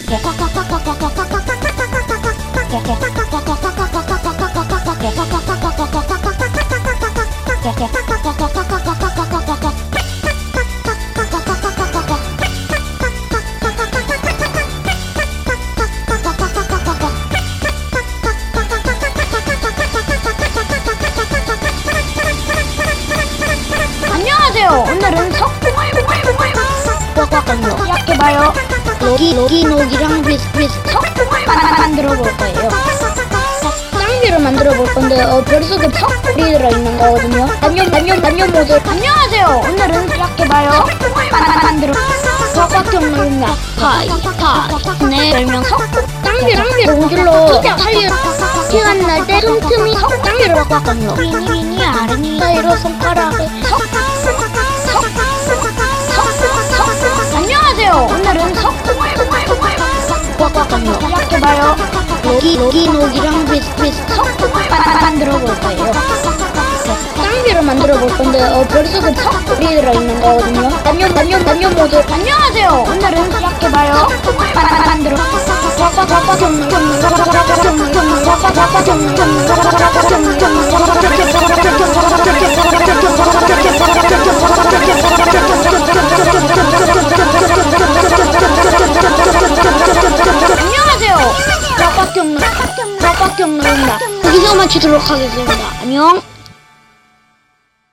안녕하세요. 오늘은 석궁을 시작해봐요. 녹이랑 비슷 석궁을 만들어 볼 거예요. 쌍비를 만들어 볼 건데 머릿속에 석궁이 들어있는 거거든요. 단연 모드. 안녕하세요. 오늘은 시작해봐요. 석궁을 만들어 꽉꽉경로입니다. 내 별명 석궁. 쌍비를 공줄로 시간 날 때 틈틈이 쌍비를 꽉꽉경로. 위니 아르니 사이로 손가락을 안녕하세요. 오늘은 석궁을 꽉꽉경로 시작해봐요. 녹이랑 비슷 석궁을 만들어 볼 거예요. 쌍비를 만들어 볼 건데 머릿속에 석궁이 들어있는 거거든요. 단연 모드. 안녕하세요. 오늘은 시작해봐요. 석궁을 만들어 안녕하세요. 꽉꽉경로입니다. 여기서 마치도록 하겠습니다. 안녕.